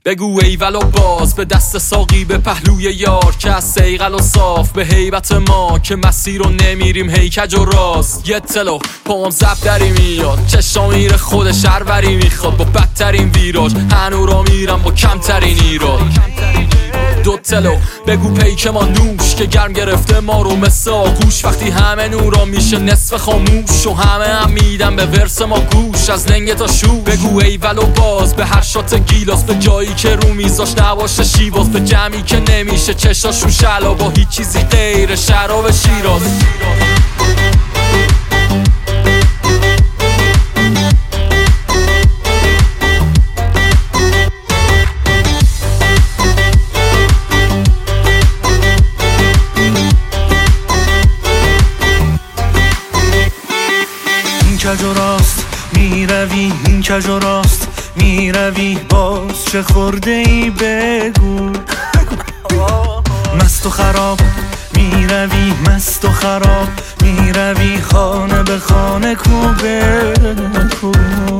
بگو ایول و باز به دست ساقی به پهلوی یار که از سیغل و صاف به هیبت ما که مسیر رو نمیریم هیکج و راست. یه تلو پام زب دری میاد چشام میره خود شهروری میخواد با بدترین ویراج هنو را میرم با کمترین ایراد. دو تلو بگو پیک ما نوش که گرم گرفته ما رو مثل آغوش وقتی همه نورا میشه نصف خاموش و همه هم میدن به ورس ما گوش از لنگ تا شو. بگو ایول و باز به هر شات گیلاس به جایی که رو میزاش نباشه شیواز به جمعی که نمیشه چشاشون شلا با هیچ چیزی غیر شراب شیراز. کج و راست میروی این کج و راست میروی باز چه خورده ای بگو. مست و خراب میروی مست و خراب میروی خانه به خانه کو بگو.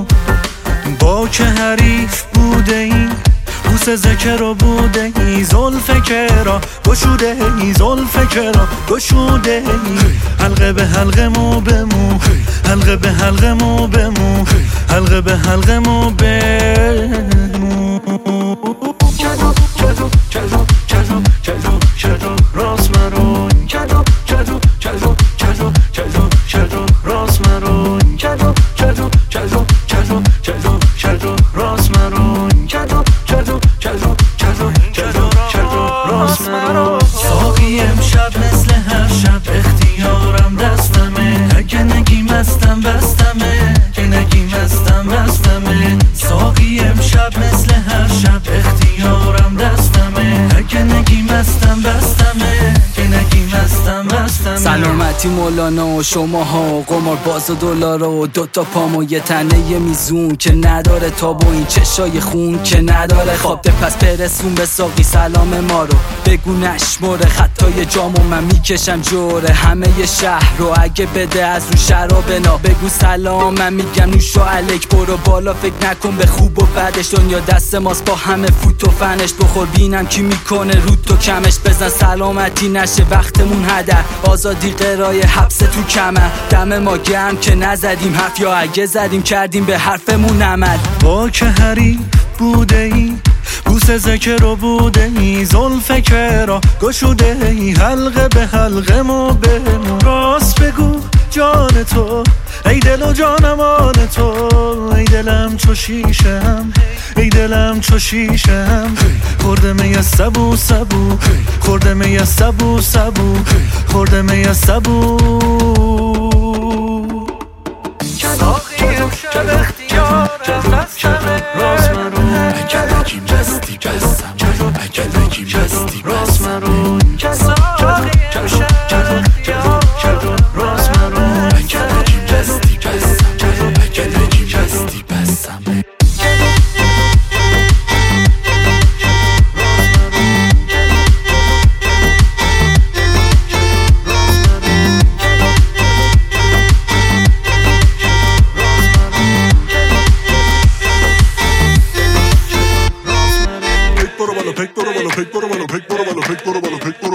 با که حریف بوده ای بوس ذکر و بوده ای زلف کرا گشوده ای زلف کرا گشوده ای حلقه به حلقه مو به مو حلقه به حلقه مو به مو حلقه به حلقه مو به مو. چجو چجو چجو چجو چجو چجو راست مرو چجو چجو چجو چجو چجو چجو راست مرو چجو چجو چجو چجو چجو چجو راست مرو چجو چجو چجو چجو چجو چجو راست مرو. ساقی امشب مثل هر شب اختیارم دستمه اگه نگی مستم بستمه که نگی مستم بستمه. ساقی امشب مثل هر شب اختیارم دستمه اگه نگی مستم بستمه که نگی مستم بستمه. سلامتی مولانا و شماها قمار باز و دلار و دوتا پام و یه تنه یه میزون که نداره تاب و این چشای خون که نداره خواب ده پس برسون به ساقی سلام ما رو بگو نشمره خطای جامو من میکشم جوره همه ی شهر رو اگه بده از رو شراب نا بگو سلام من میگم نوشو علیک برو بالا فکر نکن به خوب و بدش دنیا دست ماست با همه فوت و فنش بخور بینم کی میکنه رود تو کمش بزن سلامتی نشه وقتمون هدر آزادی قرای حبس تو کمر دم ما گرم که نزدیم حرف یا اگه زدیم کردیم به حرفمون عمل. با که حریف بوده ای بوس ذکر و بوده ای زلف کرا گشوده ای حلقه به حلقه مو به مو. راست بگو جان تو ای دل و جانم آن تو ای دلم چو شیشم ای دلم چو شیشم خورده می از سبو سبو خورده می از سبو سبو خورده می از سبو. ساقی امشب اختیارم دستمه راست مرو اگه نگیم بستی بستم اگه نگیم بستی راست مرو. ساقی امشب اختیارم راست مرو اگه نگیم بستی بستم اگه نگیم بستی بستم. Pick,